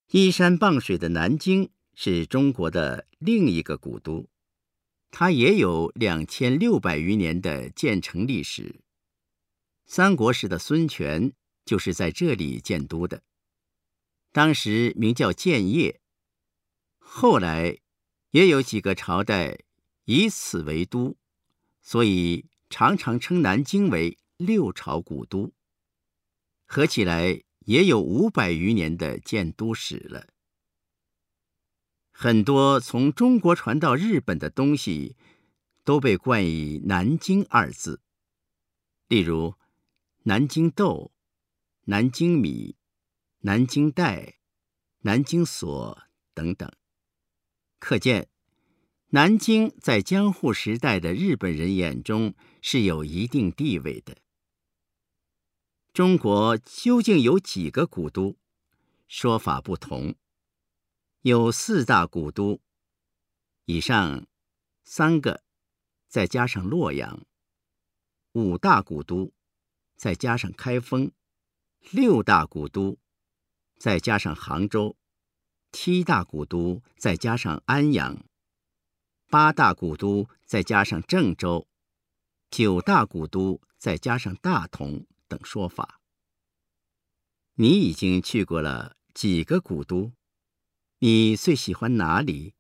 依山傍水的南京是中国的另一个古都，它也有2600余年的建成历史。三国时的孙权就是在这里建都的，当时名叫建业，后来也有几个朝代以此为都，所以常常称南京为六朝古都，合起来也有500余年的建都史了。很多从中国传到日本的东西都被冠以南京二字，例如南京豆、南京米、南京袋、南京锁等等。可见南京在江户时代的日本人眼中是有一定地位的。中国究竟有几个古都？说法不同。有4大古都，以上3个再加上洛阳；5大古都再加上开封；6大古都再加上杭州；7大古都再加上安阳；8大古都再加上郑州；9大古都再加上大同等说法。你已经去过了几个古都？你最喜欢哪里？